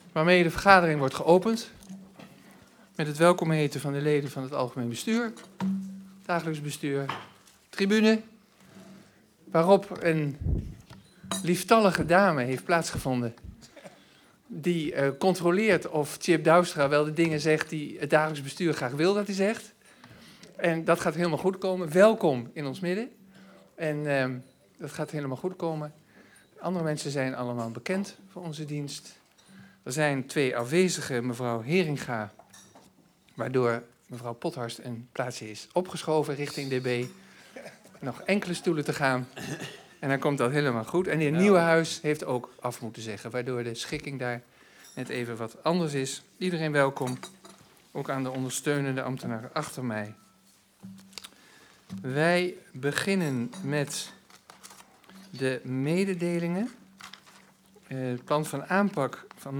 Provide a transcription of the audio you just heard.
waarmee de vergadering wordt geopend met het welkom heten van de leden van het algemeen bestuur, dagelijks bestuur, tribune, waarop een lieftallige dame heeft plaatsgevonden die controleert of Tjeerd Douwstra wel de dingen zegt die het dagelijks bestuur graag wil dat hij zegt. En dat gaat helemaal goed komen. Welkom in ons midden. En dat gaat helemaal goed komen. Andere mensen zijn allemaal bekend voor onze dienst. Er zijn 2 afwezigen, mevrouw Heringa, waardoor mevrouw Pothorst een plaatsje is opgeschoven richting DB. Nog enkele stoelen te gaan. En dan komt dat helemaal goed. En in het nieuwe huis heeft ook af moeten zeggen, waardoor de schikking daar net even wat anders is. Iedereen welkom, ook aan de ondersteunende ambtenaren achter mij. Wij beginnen met de mededelingen. Het plan van aanpak van